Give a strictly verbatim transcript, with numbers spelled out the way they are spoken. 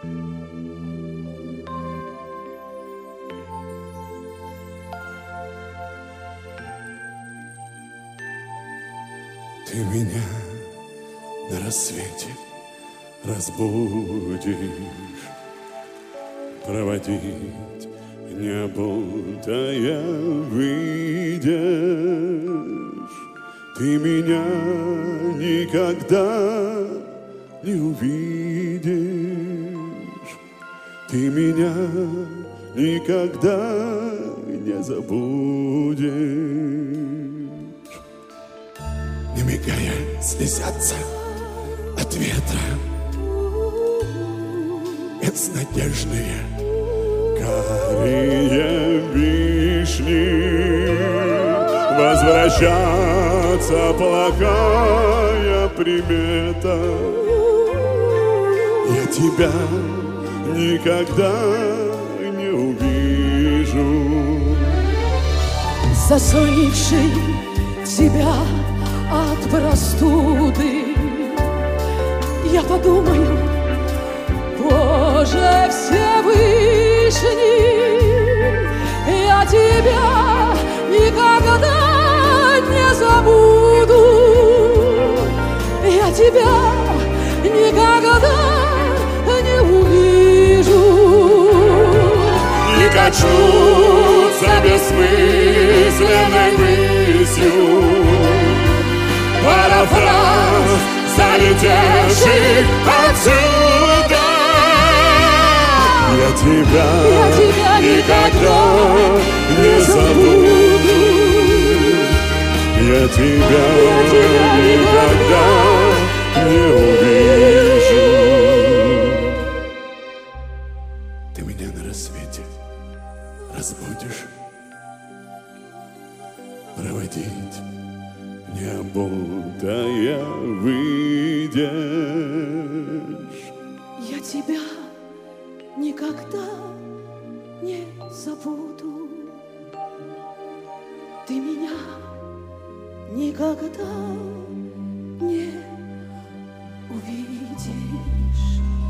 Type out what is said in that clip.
Ты меня на рассвете разбудишь, проводить не будая выйдешь. Ты меня никогда не увидишь, ты меня никогда не забудешь. Не мигая, слезятся от ветра безнадежные карие вишни. Возвращаться плохая примета. Я тебя никогда не увижу. Заслонивший тебя от простуды, я подумаю, Боже Всевышний, я тебя никогда не забуду, я тебя никогда не увижу. Не качнуться бессмысленной мыслью, парафраз залетевших отсюда. Я тебя, я тебя никогда не забуду. Я тебя, я тебя никогда не увижу. Ты меня на рассвете разбудишь, проводить не будая выйдешь. Я тебя никогда не забуду. Ты меня никогда не увидишь.